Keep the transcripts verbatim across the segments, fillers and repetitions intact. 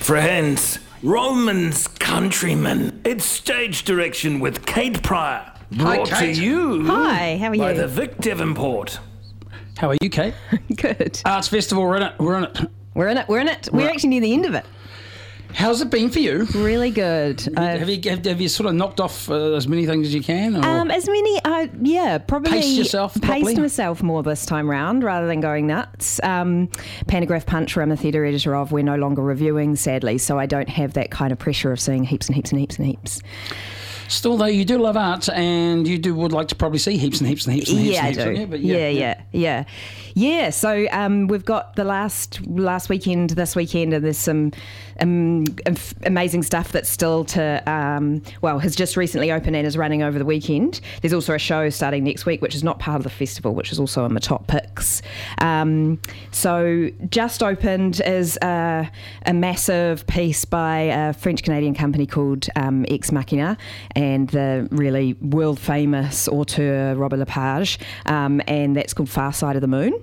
Friends, Romans countrymen, it's Stage Direction with Kate Pryor. Brought Hi, Kate. to you Hi, how are by you? the Vic Devonport. How are you, Kate? Good. Arts Festival, we're in it. We're in it. We're in it. We're in it. We're Right. actually near the end of it. How's it been for you? Really good. Have I've- you have, have you sort of knocked off uh, as many things as you can? Or? Um, as many, uh, yeah, probably Paced yourself properly? paced myself more this time round rather than going nuts. Um, Pantograph Punch, where I'm the theatre editor of, we're no longer reviewing, sadly, so I don't have that kind of pressure of seeing heaps and heaps and heaps and heaps. Still, though, you do love art, and you do would like to probably see heaps and heaps and heaps and heaps. Yeah, and I heaps, do. wouldn't you? But yeah, yeah, yeah, yeah. So um, we've got the last last weekend, this weekend, and there's some um, f- amazing stuff that's still to um, well has just recently opened and is running over the weekend. There's also a show starting next week, which is not part of the festival, which is also in the top picks. Um, so just opened is a, a massive piece by a French Canadian company called um, Ex Machina, and the really world famous auteur Robert Lepage, um, and that's called Far Side of the Moon.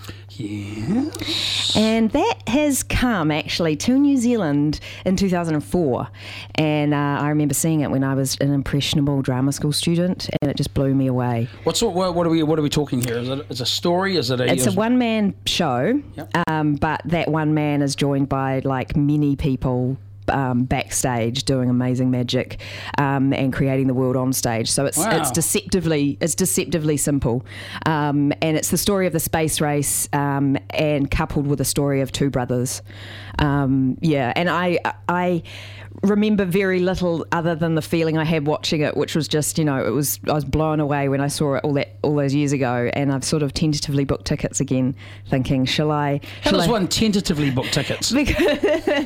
Yeah. And that has come actually to New Zealand in two thousand four, and uh, I remember seeing it when I was an impressionable drama school student, and it just blew me away. What sort? What, what are we? What are we talking here? Is it? Is a story? Is it a? It's a is- one-man show, Yep. um, but that one man is joined by like many people um, backstage doing amazing magic um, and creating the world on stage. So it's Wow. it's deceptively it's deceptively simple, um, and it's the story of the space race um, and coupled with a story of two brothers. Um, yeah, and I I remember very little other than the feeling I had watching it, which was just, you know, it was I was blown away when I saw it all that all those years ago, and I've sort of tentatively booked tickets again, thinking, shall I? How shall does I? one tentatively book tickets? Because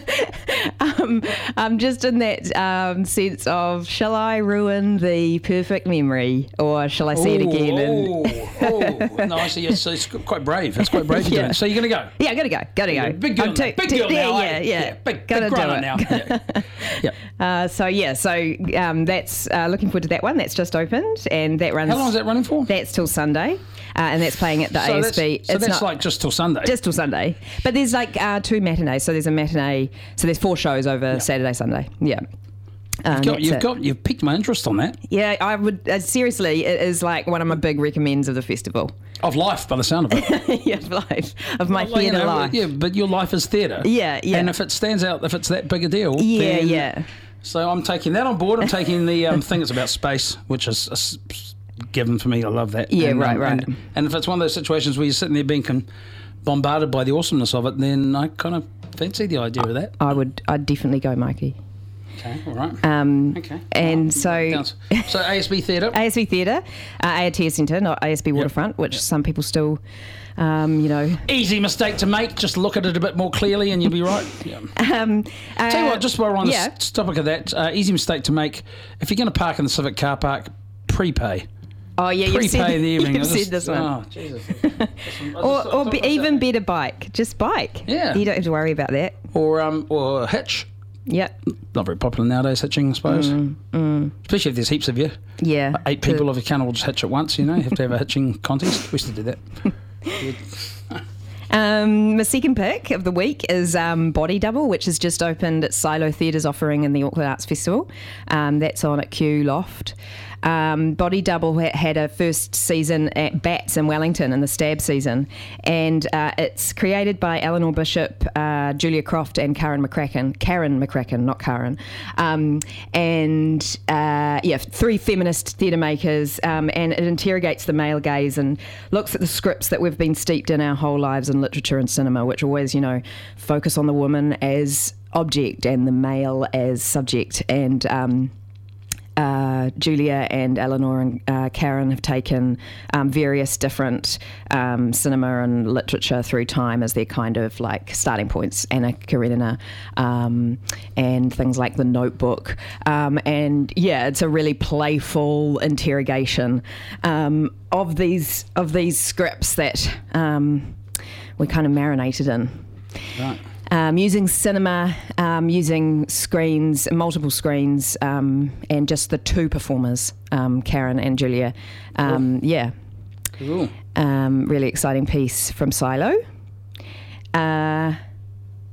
um, I'm just in that um, sense of, shall I ruin the perfect memory, or shall I see it again? And, Oh, oh, no, I see. It's, it's quite brave. It's quite brave to do Yeah. it. So you're going to go? yeah, gotta go, gotta go. Big girl, I'm too- big too- girl now. yeah, eh? yeah, yeah. Big, Gotta big do runner it. now. Yeah. yeah. Uh, so yeah, so um, that's uh, looking forward to that one. That's just opened, and that runs. How long is that running for? That's till Sunday, uh, and that's playing at the so A S that's, B. so it's that's not like just till Sunday. just till Sunday, but there's like uh, two matinees. So there's a matinee. So there's four shows over Saturday, Sunday. Yeah. Uh, You've got, that's you've it. got, you've piqued my interest on that. Yeah, I would uh, seriously. It is like one of my big recommends of the festival. Of life, by the sound of it. yeah, of life of my Well, you theatre know, life. Yeah, but your life is theatre. Yeah, yeah. And if it stands out, if it's that big a deal, Yeah, then- yeah. So I'm taking that on board. I'm taking the um, thing that's about space, which is a s- s- given for me. I love that. Yeah, and, right, um, right. And, and if it's one of those situations where you're sitting there being con- bombarded by the awesomeness of it, then I kind of fancy the idea of that. I would. I'd definitely go, Mikey. Okay, all right. Um, okay. and All so- right. Sounds- So A S B Theatre. A S B Theatre, uh, A T S Centre, not A S B Waterfront, which some people still, um, you know. Easy mistake to make. Just look at it a bit more clearly and you'll be right. Yeah. Um, uh, Tell you what, just while we're on yeah. the topic of that, uh, easy mistake to make. If you're going to park in the Civic car park, prepay. Oh yeah, you've Prepay said, the evening. you've I just- said this one. Oh, Jesus. I just- I or just or thought be, myself- even better, bike. Just bike. Yeah. You don't have to worry about that. Or, um, or hitch. Yep. Not very popular nowadays, hitching, I suppose. Mm, Especially if there's heaps of you. Yeah. Eight people, if you can, all just hitch at once, you know. You have to have a hitching contest. We used to do that. Um, my second pick of the week is um, Body Double, which has just opened at Silo Theatre's offering in the Auckland Arts Festival. Um, that's on at Q Loft. Um, Body Double ha- had a first season at Bats in Wellington in the Stab season, and uh, it's created by Eleanor Bishop, uh, Julia Croft, and Karen McCracken. Karen McCracken, not Karen. Um, and uh, yeah, three feminist theatre makers, um, and it interrogates the male gaze and looks at the scripts that we've been steeped in our whole lives in literature and cinema, which always, you know, focus on the woman as object and the male as subject. And um, Uh, Julia and Eleanor and uh, Karen have taken um, various different um, cinema and literature through time as their kind of like starting points. Anna Karenina um, and things like The Notebook. Um, and yeah, it's a really playful interrogation um, of these of these scripts that um, we kind of marinated in. Right. Um, using cinema, um, using screens, multiple screens, um, and just the two performers, um, Karen and Julia. Um, yeah. Cool. Um, really exciting piece from Silo. Uh,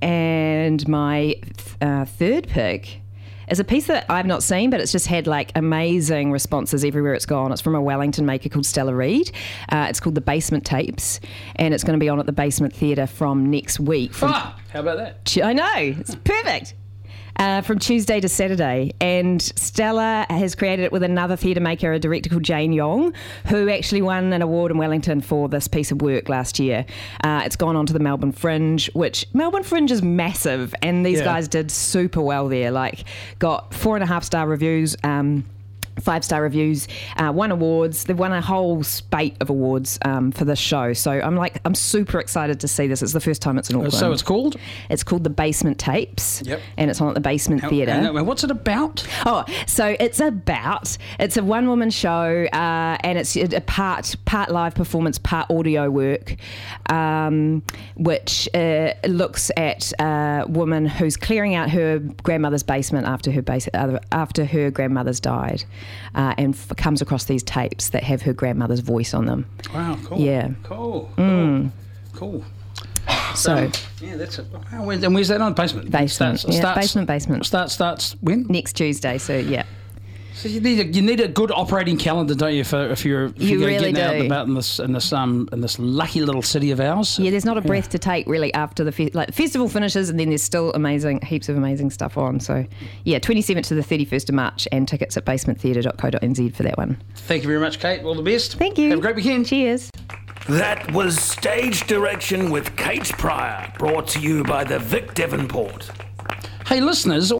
and my uh, third pick is a piece that I've not seen, but it's just had like amazing responses everywhere it's gone. It's from a Wellington maker called Stella Reid. Uh, it's called The Basement Tapes, and it's going to be on at the Basement Theatre from next week. From Ah, how about that? I know, it's perfect. Uh, from Tuesday to Saturday. And Stella has created it with another theatre maker, a director called Jane Yong, who actually won an award in Wellington for this piece of work last year. Uh, it's gone on to the Melbourne Fringe, which Melbourne Fringe is massive, and these Yeah. guys did super well there. Like, got four and a half star reviews. Um, Five-star reviews, uh, won awards. They've won a whole spate of awards um, for this show. So I'm like, I'm super excited to see this. It's the first time it's in Auckland. So it's called? It's called The Basement Tapes. Yep. And it's on at the Basement Theatre. And what's it about? Oh, so it's about, it's a one-woman show, uh, and it's a part part live performance, part audio work, um, which uh, looks at a woman who's clearing out her grandmother's basement after her base, after her grandmother's died. Uh, and f- comes across these tapes that have her grandmother's voice on them. Wow, cool. Yeah. Cool. Cool. Mm. Cool. So, yeah, that's it. Wow, when- and where's that on? Basement? Basement. Starts, Yeah, starts, basement, basement. Start, starts when? next Tuesday, so yeah. So you need a, you need a good operating calendar, don't you? For if you're if You you're really getting out and do. about in this in this um in this lucky little city of ours. Yeah, there's not a breath to take really after the fe- like the festival finishes, and then there's still amazing, heaps of amazing stuff on. So, yeah, twenty-seventh to the thirty-first of March, and tickets at basement theatre dot co dot n z for that one. Thank you very much, Kate. All the best. Thank you. Have a great weekend. Cheers. That was Stage Direction with Kate Pryor, brought to you by the Vic Devonport. Hey, listeners.